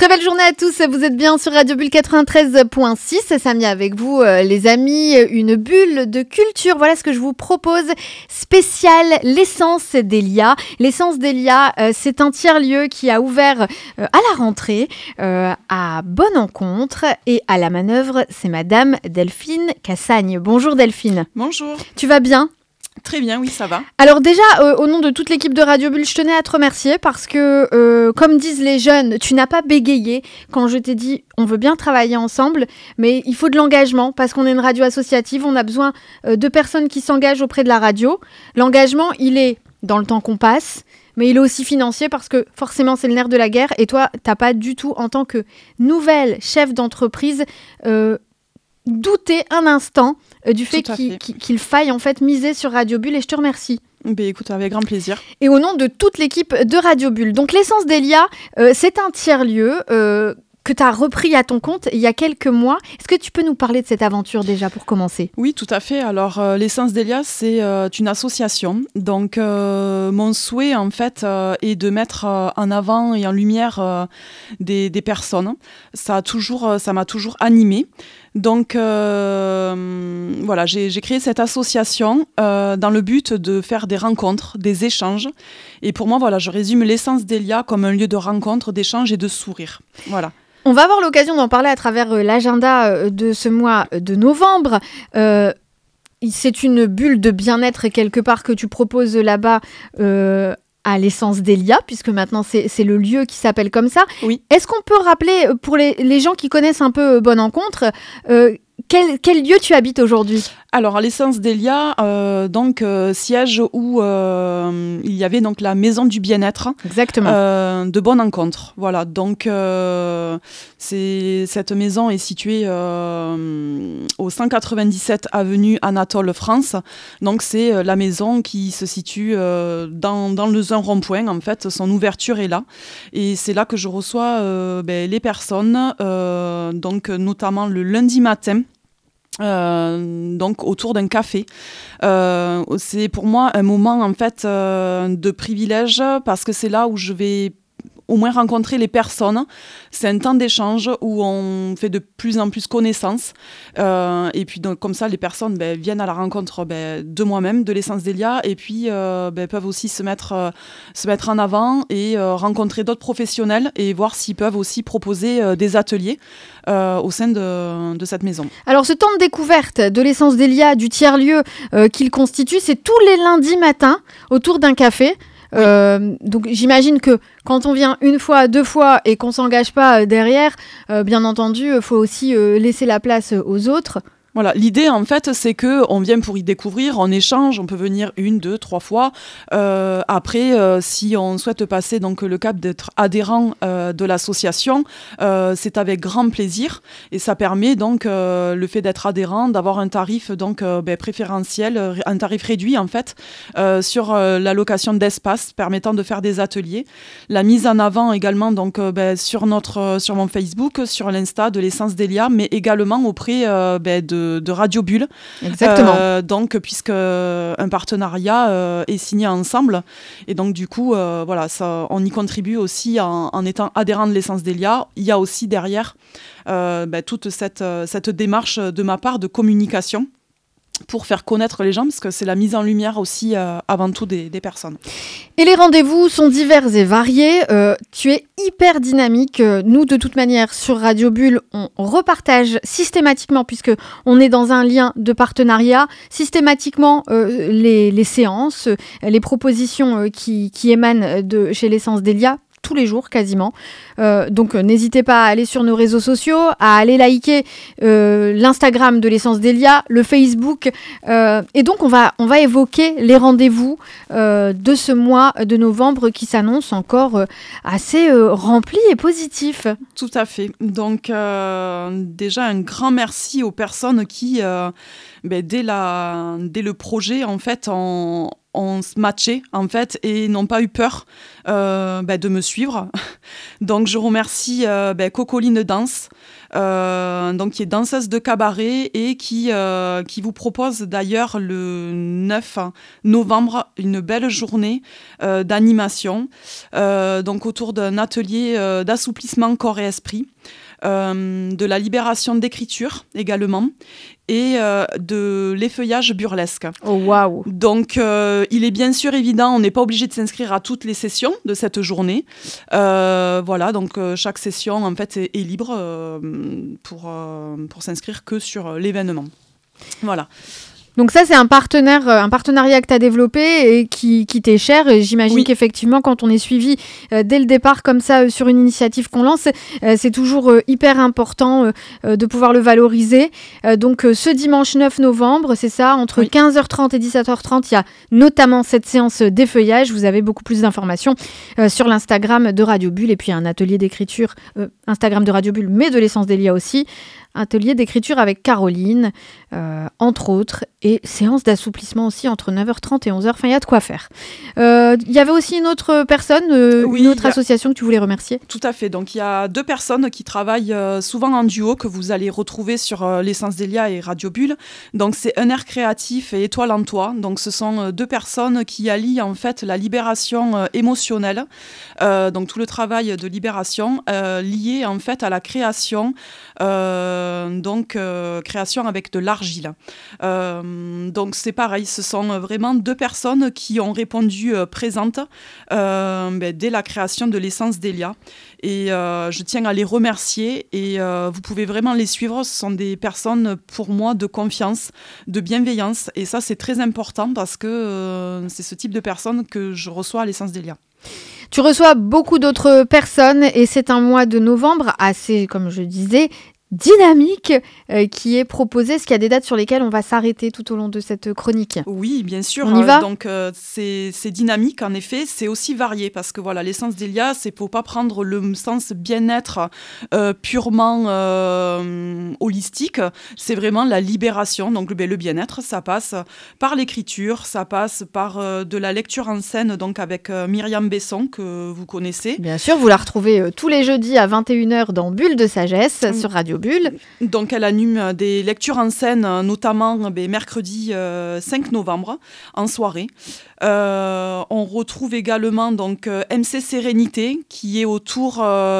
Très belle journée à tous, vous êtes bien sur Radio Bulle 93.6, c'est Samia avec vous les amis, une bulle de culture, voilà ce que je vous propose, spécial l'essence d'Elia. L'essence d'Elia, c'est un tiers-lieu qui a ouvert à la rentrée, à Bonne-Encontre, et à la manœuvre, c'est Madame Delphine Cassagne. Bonjour Delphine. Bonjour. Tu vas bien ? Très bien, oui, ça va. Alors déjà, au nom de toute l'équipe de Radio Bulle, je tenais à te remercier parce que, comme disent les jeunes, tu n'as pas bégayé quand je t'ai dit on veut bien travailler ensemble, mais il faut de l'engagement parce qu'on est une radio associative, on a besoin de personnes qui s'engagent auprès de la radio. L'engagement, il est dans le temps qu'on passe, mais il est aussi financier parce que forcément c'est le nerf de la guerre et toi, t'as pas du tout, en tant que nouvelle chef d'entreprise, douter un instant du fait qu'il faille en fait miser sur Radio Bulle et je te remercie. Ben écoute, avec grand plaisir. Et au nom de toute l'équipe de Radio Bulle. Donc l'essence d'Elia, c'est un tiers-lieu que tu as repris à ton compte il y a quelques mois. Est-ce que tu peux nous parler de cette aventure déjà pour commencer ? Oui, tout à fait. Alors, l'essence d'Elia, c'est une association. Donc, mon souhait, en fait, est de mettre en avant et en lumière des personnes. Ça m'a toujours animée. Donc, voilà, j'ai créé cette association dans le but de faire des rencontres, des échanges. Et pour moi, voilà, je résume l'essence d'Elia comme un lieu de rencontre, d'échange et de sourire. Voilà. On va avoir l'occasion d'en parler à travers l'agenda de ce mois de novembre. C'est une bulle de bien-être quelque part que tu proposes là-bas à l'essence d'Elia, puisque maintenant c'est le lieu qui s'appelle comme ça. Oui. Est-ce qu'on peut rappeler, pour les gens qui connaissent un peu Bonne-Encontre, quel lieu tu habites aujourd'hui ? Alors, à l'essence d'Elia, siège où il y avait donc la maison du bien-être. Exactement. De Bonne-Encontre. Voilà, donc cette maison est située au 197 avenue Anatole France. Donc, c'est la maison qui se situe dans un rond-point. En fait, son ouverture est là. Et c'est là que je reçois les personnes, donc notamment le lundi matin. Donc autour d'un café. C'est pour moi un moment en fait de privilège parce que c'est là où je vais au moins rencontrer les personnes. C'est un temps d'échange où on fait de plus en plus connaissance. Et puis donc, comme ça, les personnes viennent à la rencontre de moi-même, de l'essence d'Elia, et puis peuvent aussi se mettre en avant et rencontrer d'autres professionnels et voir s'ils peuvent aussi proposer des ateliers au sein de cette maison. Alors ce temps de découverte de l'essence d'Elia, du tiers-lieu qu'il constitue, c'est tous les lundis matins autour d'un café. Donc j'imagine que quand on vient une fois, deux fois et qu'on s'engage pas derrière, bien entendu, il faut aussi laisser la place aux autres. Voilà, l'idée en fait, c'est qu'on vient pour y découvrir, on échange, on peut venir 1, 2, 3 fois. Après, si on souhaite passer donc le cap d'être adhérent de l'association, c'est avec grand plaisir et ça permet donc le fait d'être adhérent, d'avoir un tarif donc préférentiel, un tarif réduit en fait sur l'allocation d'espace permettant de faire des ateliers. La mise en avant également donc sur mon Facebook, sur l'Insta de l'essence d'Elia, mais également auprès de Radio Bulle. Exactement. Donc, puisque un partenariat est signé ensemble. Et donc, du coup, voilà, ça, on y contribue aussi en étant adhérent de l'essence d'Elia. Il y a aussi derrière toute cette démarche de ma part de communication pour faire connaître les gens, parce que c'est la mise en lumière aussi avant tout des personnes. Et les rendez-vous sont divers et variés. Tu es hyper dynamique. Nous, de toute manière, sur Radio Bulle, on repartage systématiquement, puisque on est dans un lien de partenariat, systématiquement les séances, les propositions qui émanent de chez l'essence d'Elia, tous les jours quasiment. Donc n'hésitez pas à aller sur nos réseaux sociaux, à aller liker l'Instagram de l'essence d'Elia, le Facebook. Et donc on va évoquer les rendez-vous de ce mois de novembre qui s'annonce encore assez rempli et positif. Tout à fait. Donc déjà un grand merci aux personnes qui, dès le projet en fait, on se matchait en fait et n'ont pas eu peur de me suivre. Donc je remercie Cocoline Danse, donc qui est danseuse de cabaret et qui vous propose d'ailleurs le 9 novembre une belle journée d'animation, donc autour d'un atelier d'assouplissement corps et esprit, de la libération d'écriture également, et de l'effeuillage burlesque. Oh waouh! Donc il est bien sûr évident, on n'est pas obligé de s'inscrire à toutes les sessions de cette journée. Voilà, donc chaque session en fait est libre pour s'inscrire que sur l'événement. Voilà. Donc ça, c'est un partenariat que tu as développé et qui t'est cher. Et j'imagine qu'effectivement, quand on est suivi dès le départ comme ça sur une initiative qu'on lance, c'est toujours hyper important de pouvoir le valoriser. Donc ce dimanche 9 novembre, c'est ça, entre 15h30 et 17h30, il y a notamment cette séance d'effeuillage. Vous avez beaucoup plus d'informations sur l'Instagram de Radio Bulle et puis un atelier d'écriture, Instagram de Radio Bulle, mais de l'Essence d'Elia aussi. Atelier d'écriture avec Caroline, entre autres, et séance d'assouplissement aussi entre 9h30 et 11h. Enfin, il y a de quoi faire. Il y avait aussi une autre personne, une autre association que tu voulais remercier. Tout à fait. Donc, il y a 2 personnes qui travaillent souvent en duo, que vous allez retrouver sur l'Essence d'Elia et Radio Bulle. Donc, c'est Un Air Créatif et Étoile en Toi. Donc, ce sont 2 personnes qui allient en fait la libération émotionnelle, donc tout le travail de libération lié en fait à la création. Création avec de l'argile. Donc c'est pareil, ce sont vraiment 2 personnes qui ont répondu présentes dès la création de l'Essence d'Elia. Et je tiens à les remercier et vous pouvez vraiment les suivre. Ce sont des personnes pour moi de confiance, de bienveillance, et ça c'est très important parce que c'est ce type de personnes que je reçois à l'Essence d'Elia. Tu reçois beaucoup d'autres personnes et c'est un mois de novembre assez, comme je disais, dynamique qui est proposée. Est-ce qu'il y a des dates sur lesquelles on va s'arrêter tout au long de cette chronique ? Oui, bien sûr. On y va ? Donc, c'est dynamique, en effet. C'est aussi varié parce que voilà, l'Essence d'Elia, c'est pour pas prendre le sens bien-être purement holistique. C'est vraiment la libération. Donc, le bien-être, ça passe par l'écriture, ça passe par de la lecture en scène, donc avec Myriam Besson, que vous connaissez. Bien sûr, vous la retrouvez tous les jeudis à 21h dans Bulle de Sagesse sur Radio Bulle. Donc elle anime des lectures en scène, notamment mercredi 5 novembre en soirée. On retrouve également donc MC Sérénité qui est autour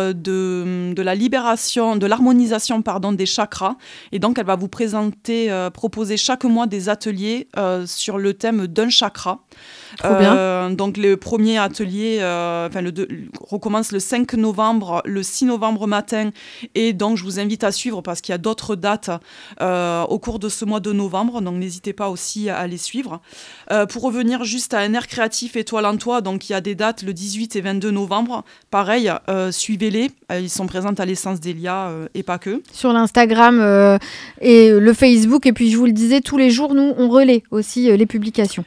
de la libération, de l'harmonisation des chakras, et donc elle va vous proposer chaque mois des ateliers sur le thème d'un chakra. Trop bien. Donc le premier atelier recommence le 5 novembre, le 6 novembre matin, et donc je vous invite à suivre parce qu'il y a d'autres dates au cours de ce mois de novembre, donc n'hésitez pas aussi à les suivre. Pour revenir juste à Un Air Créatif Étoile en Toi, donc il y a des dates le 18 et 22 novembre, pareil, suivez-les, ils sont présents à l'Essence d'Elia et pas que. Sur l'Instagram et le Facebook, et puis je vous le disais, tous les jours nous on relaie aussi les publications.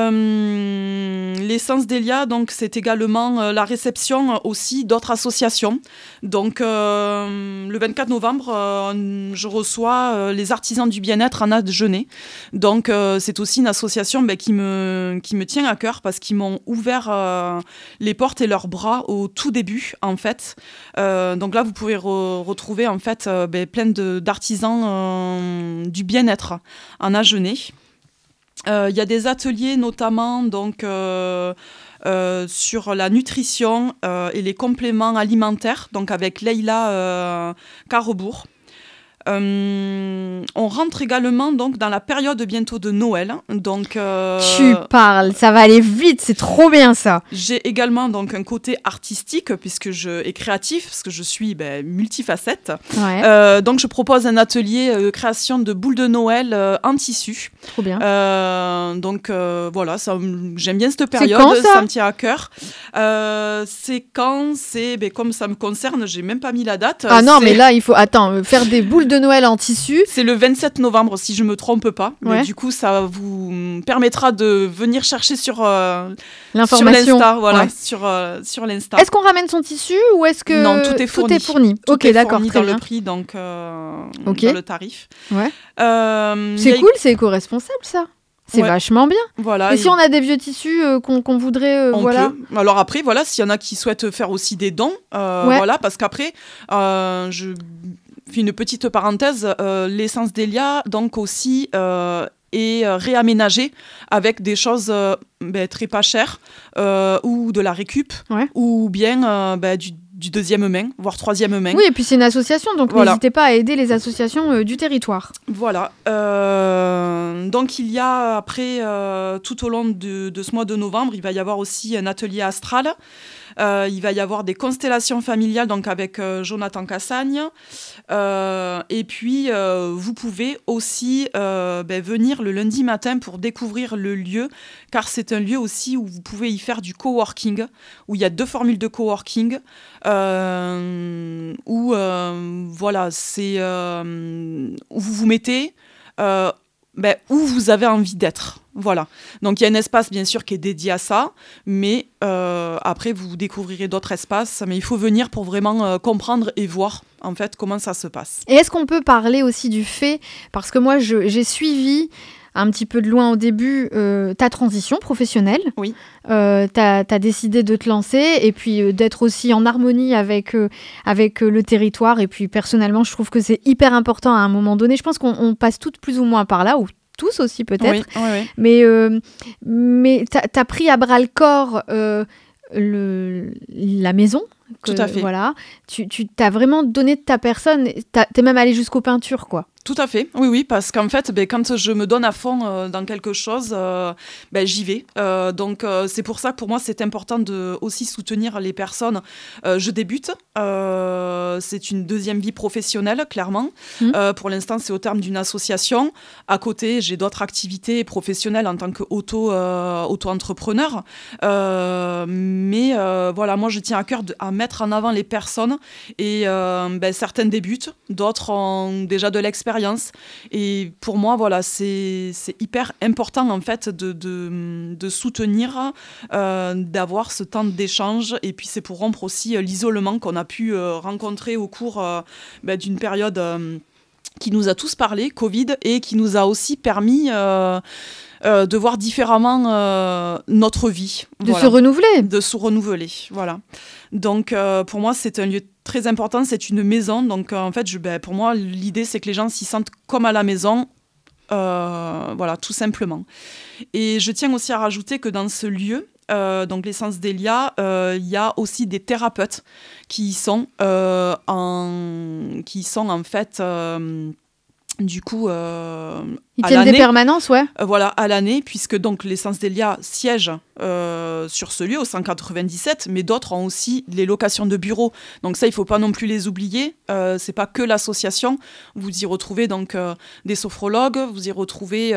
L'Essence d'Elia, donc c'est également la réception aussi d'autres associations. Donc le 24 novembre, je reçois les artisans du bien-être en Agenais. Donc c'est aussi une association qui me tient à cœur parce qu'ils m'ont ouvert les portes et leurs bras au tout début en fait. Donc là vous pouvez retrouver en fait plein d'artisans du bien-être en Agenais. Il y a des ateliers notamment donc, sur la nutrition et les compléments alimentaires, donc avec Leïla Carrebourg. On rentre également donc dans la période bientôt de Noël. Donc, tu parles, ça va aller vite, c'est trop bien ça. J'ai également donc un côté artistique et créatif parce que je suis multifacette. Ouais. Donc je propose un atelier création de boules de Noël en tissu. Trop bien. Donc voilà, j'aime bien cette période, ça me tient à cœur. C'est quand comme ça me concerne, j'ai même pas mis la date. Ah non, mais là il faut faire des boules de Noël en tissu. C'est le 27 novembre si je me trompe pas. Ouais. Mais du coup ça vous permettra de venir chercher sur l'information, sur l'Insta, sur l'Insta. Est-ce qu'on ramène son tissu ou est-ce que non, tout est fourni. Ok, d'accord, fourni très dans bien. Le prix, donc dans le tarif. Ouais. C'est cool, c'est éco-responsable ça. C'est vachement bien. Voilà. Et si on a des vieux tissus qu'on voudrait, on peut. Alors après, voilà, s'il y en a qui souhaitent faire aussi des dons, voilà, parce qu'après, je fais une petite parenthèse, l'essence d'Elia, donc aussi est réaménagée avec des choses très pas chères, ou de la récup, ou bien du deuxième main, voire troisième main. Oui, et puis c'est une association, donc n'hésitez pas à aider les associations du territoire. Voilà. Donc il y a après, tout au long de ce mois de novembre, il va y avoir aussi un atelier astral. Il va y avoir des constellations familiales, donc avec Jonathan Cassagne. Et puis, vous pouvez aussi venir le lundi matin pour découvrir le lieu, car c'est un lieu aussi où vous pouvez y faire du coworking, où il y a 2 formules de coworking, où voilà, c'est où vous vous mettez, où vous avez envie d'être. Voilà. Donc il y a un espace bien sûr qui est dédié à ça, mais après vous découvrirez d'autres espaces, mais il faut venir pour vraiment comprendre et voir en fait comment ça se passe. Et est-ce qu'on peut parler aussi du fait, parce que moi j'ai suivi un petit peu de loin au début ta transition professionnelle. Oui. T'as décidé de te lancer et puis d'être aussi en harmonie avec le territoire. Et puis personnellement, je trouve que c'est hyper important à un moment donné. Je pense qu'on passe toutes plus ou moins par là, ou tous aussi peut-être. Oui. Mais t'as pris à bras le corps la maison. Tout à fait. Voilà. Tu t'as vraiment donné de ta personne. T'es même allé jusqu'aux peintures, quoi. Tout à fait, oui, parce qu'en fait, quand je me donne à fond dans quelque chose, j'y vais. Donc, c'est pour ça que pour moi, c'est important de aussi soutenir les personnes. Je débute, c'est une deuxième vie professionnelle, clairement. Pour l'instant, c'est au terme d'une association. À côté, j'ai d'autres activités professionnelles en tant qu'auto-entrepreneur. Mais voilà, moi, je tiens à cœur à mettre en avant les personnes. Et certaines débutent, d'autres ont déjà de l'expérience. Et pour moi, voilà, c'est hyper important en fait de soutenir, d'avoir ce temps d'échange. Et puis c'est pour rompre aussi l'isolement qu'on a pu rencontrer au cours d'une période qui nous a tous parlé, Covid, et qui nous a aussi permis de voir différemment notre vie. De se renouveler. De se renouveler, voilà. Donc pour moi, c'est un lieu très important, c'est une maison. Donc en fait, pour moi, l'idée, c'est que les gens s'y sentent comme à la maison. Voilà, tout simplement. Et je tiens aussi à rajouter que dans ce lieu, donc l'essence d'Elia, il y a aussi des thérapeutes qui sont en fait du coup ils tiennent des permanences, ouais. Voilà, à l'année, puisque donc l'essence d'Elia siège sur ce lieu au 197, mais d'autres ont aussi les locations de bureaux. Donc ça, il ne faut pas non plus les oublier. C'est pas que l'association. Vous y retrouvez donc des sophrologues, vous y retrouvez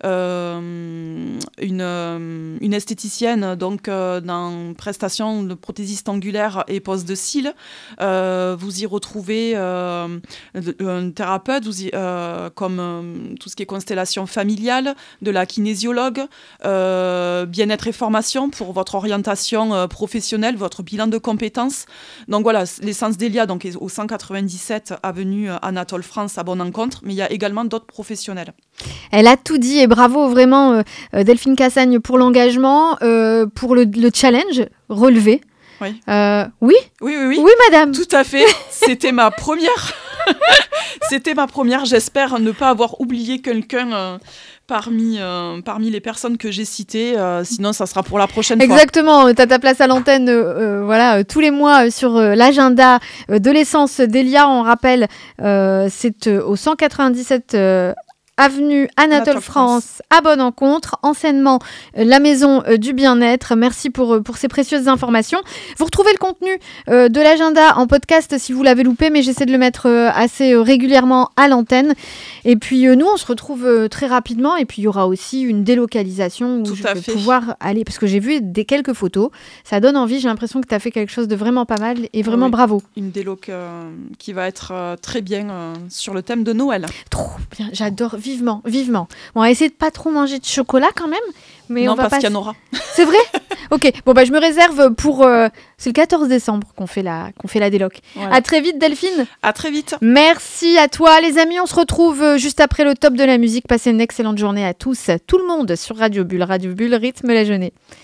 une esthéticienne donc dans prestation de prothésiste angulaire et pose de cils. Vous y retrouvez un thérapeute, comme tout ce qui est constellation familiale, de la kinésiologue, bien-être et formation pour votre orientation professionnelle, votre bilan de compétences. Donc voilà, l'essence d'Elia donc, est au 197 avenue Anatole France à Bon-Encontre, mais il y a également d'autres professionnels. Elle a tout dit et bravo vraiment Delphine Cassagne pour l'engagement, pour le challenge relevé. Oui. Oui, madame. Tout à fait. C'était ma première. J'espère ne pas avoir oublié quelqu'un parmi les personnes que j'ai citées. Sinon, ça sera pour la prochaine fois. Exactement. Tu as ta place à l'antenne tous les mois sur l'agenda de l'essence d'Elia. On rappelle, c'est au 197 avenue Anatole France à Bon-Encontre, anciennement la maison du bien-être. Merci pour ces précieuses informations. Vous retrouvez le contenu de l'agenda en podcast si vous l'avez loupé, mais j'essaie de le mettre assez régulièrement à l'antenne. Et puis nous, on se retrouve très rapidement. Et puis il y aura aussi une délocalisation où je vais pouvoir aller, parce que j'ai vu quelques photos. Ça donne envie. J'ai l'impression que tu as fait quelque chose de vraiment pas mal et vraiment bravo. Une déloc qui va être très bien sur le thème de Noël. Trop bien. J'adore. vivement. Bon, on va essayer de pas trop manger de chocolat quand même. Mais non, on va parce qu'il y en aura. C'est vrai ? Ok, bon je me réserve pour... c'est le 14 décembre qu'on fait la déloc. Voilà. À très vite Delphine. À très vite. Merci à toi les amis, on se retrouve juste après le top de la musique. Passez une excellente journée à tous, tout le monde sur Radio Bulle, rythme la journée.